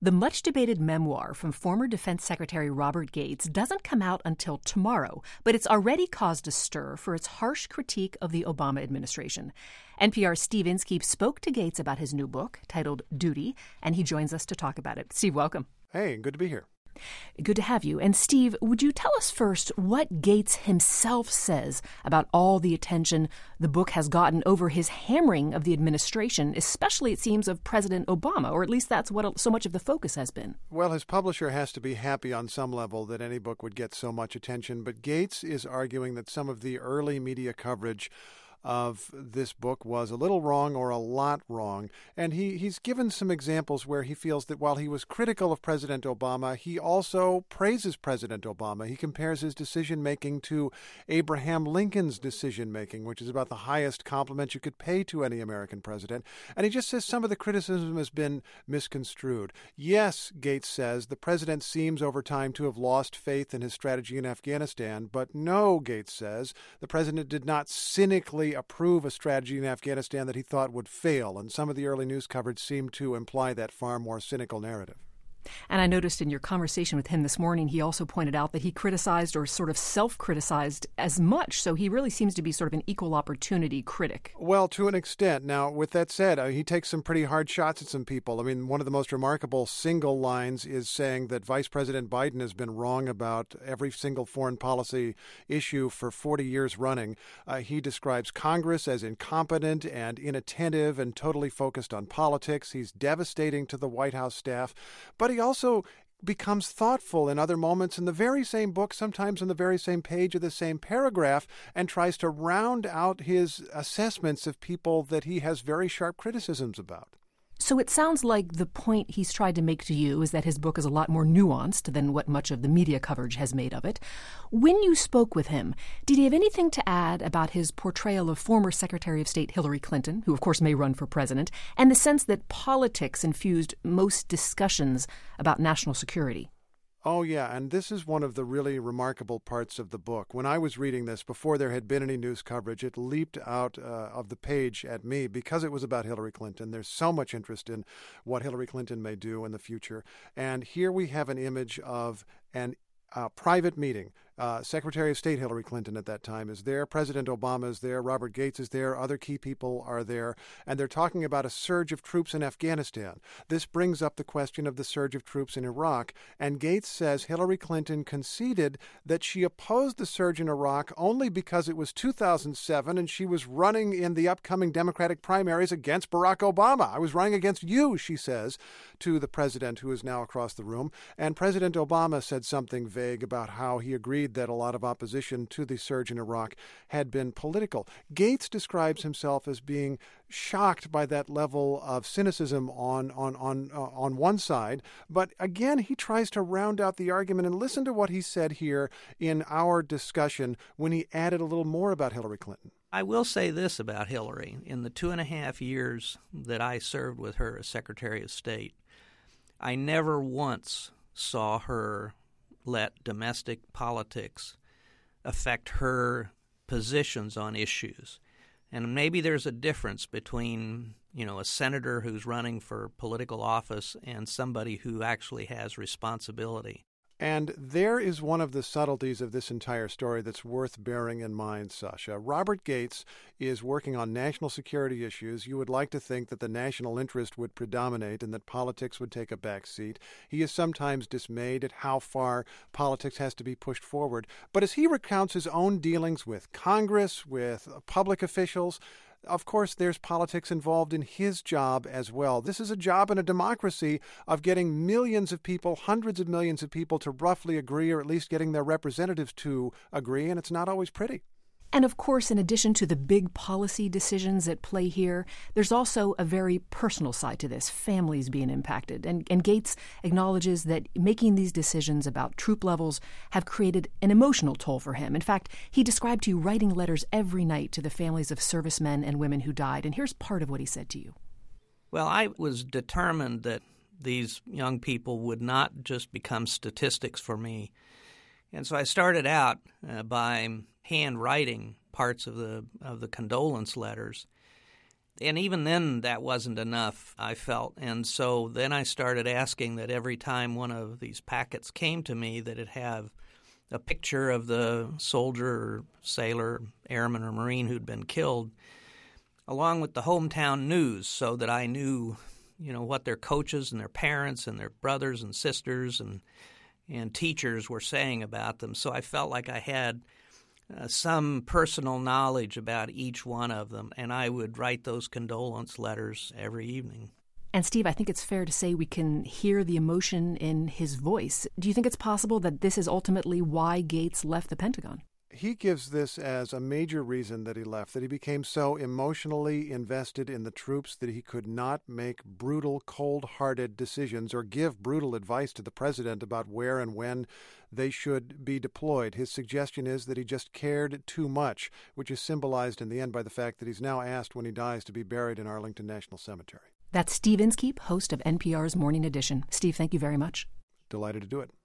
The much-debated memoir from former Defense Secretary Robert Gates doesn't come out until tomorrow, but it's already caused a stir for its harsh critique of the Obama administration. NPR's Steve Inskeep spoke to Gates about his new book, titled Duty, and he joins us to talk about it. Steve, welcome. Hey, good to be here. Good to have you. And Steve, would you tell us first what Gates himself says about all the attention the book has gotten over his hammering of the administration, especially, it seems, of President Obama, or at least that's what so much of the focus has been? Well, his publisher has to be happy on some level that any book would get so much attention, but Gates is arguing that some of the early media coverage of this book was a little wrong or a lot wrong. And he's given some examples where he feels that while he was critical of President Obama, he also praises President Obama. He compares his decision-making to Abraham Lincoln's decision-making, which is about the highest compliment you could pay to any American president. And he just says some of the criticism has been misconstrued. Yes, Gates says, the president seems over time to have lost faith in his strategy in Afghanistan. But no, Gates says, the president did not cynically approve a strategy in Afghanistan that he thought would fail, and some of the early news coverage seemed to imply that far more cynical narrative. And I noticed in your conversation with him this morning, he also pointed out that he criticized or sort of self-criticized as much. So he really seems to be sort of an equal opportunity critic. Well, to an extent. Now, with that said, he takes some pretty hard shots at some people. I mean, one of the most remarkable single lines is saying that Vice President Biden has been wrong about every single foreign policy issue for 40 years running. He describes Congress as incompetent and inattentive and totally focused on politics. He's devastating to the White House staff. But he also becomes thoughtful in other moments in the very same book, sometimes in the very same page of the same paragraph, and tries to round out his assessments of people that he has very sharp criticisms about. So it sounds like the point he's tried to make to you is that his book is a lot more nuanced than what much of the media coverage has made of it. When you spoke with him, did he have anything to add about his portrayal of former Secretary of State Hillary Clinton, who of course may run for president, and the sense that politics infused most discussions about national security? Oh, yeah, and this is one of the really remarkable parts of the book. When I was reading this, before there had been any news coverage, it leaped out of the page at me because it was about Hillary Clinton. There's so much interest in what Hillary Clinton may do in the future. And here we have an image of an private meeting. Secretary of State Hillary Clinton at that time is there. President Obama is there. Robert Gates is there. Other key people are there. And they're talking about a surge of troops in Afghanistan. This brings up the question of the surge of troops in Iraq. And Gates says Hillary Clinton conceded that she opposed the surge in Iraq only because it was 2007 and she was running in the upcoming Democratic primaries against Barack Obama. I was running against you, she says to the president, who is now across the room. And President Obama said something vague about how he agreed that a lot of opposition to the surge in Iraq had been political. Gates describes himself as being shocked by that level of cynicism on one side, but again, he tries to round out the argument, and listen to what he said here in our discussion when he added a little more about Hillary Clinton. I will say this about Hillary. In the 2.5 years that I served with her as Secretary of State, I never once saw her let domestic politics affect her positions on issues. And maybe there's a difference between, a senator who's running for political office and somebody who actually has responsibility. And there is one of the subtleties of this entire story that's worth bearing in mind, Sasha. Robert Gates is working on national security issues. You would like to think that the national interest would predominate and that politics would take a back seat. He is sometimes dismayed at how far politics has to be pushed forward. But as he recounts his own dealings with Congress, with public officials, of course, there's politics involved in his job as well. This is a job in a democracy of getting millions of people, hundreds of millions of people to roughly agree, or at least getting their representatives to agree, and it's not always pretty. And of course, in addition to the big policy decisions at play here, there's also a very personal side to this, families being impacted. And Gates acknowledges that making these decisions about troop levels have created an emotional toll for him. In fact, he described to you writing letters every night to the families of servicemen and women who died. And here's part of what he said to you. Well, I was determined that these young people would not just become statistics for me. And so I started out by handwriting parts of the condolence letters. And even then, that wasn't enough, I felt. And so then I started asking that every time one of these packets came to me, that it have a picture of the soldier or sailor, airman or Marine who'd been killed, along with the hometown news, so that I knew, what their coaches and their parents and their brothers and sisters and teachers were saying about them. So I felt like I had some personal knowledge about each one of them, and I would write those condolence letters every evening. And Steve, I think it's fair to say we can hear the emotion in his voice. Do you think it's possible that this is ultimately why Gates left the Pentagon? He gives this as a major reason that he left, that he became so emotionally invested in the troops that he could not make brutal, cold-hearted decisions or give brutal advice to the president about where and when they should be deployed. His suggestion is that he just cared too much, which is symbolized in the end by the fact that he's now asked when he dies to be buried in Arlington National Cemetery. That's Steve Inskeep, host of NPR's Morning Edition. Steve, thank you very much. Delighted to do it.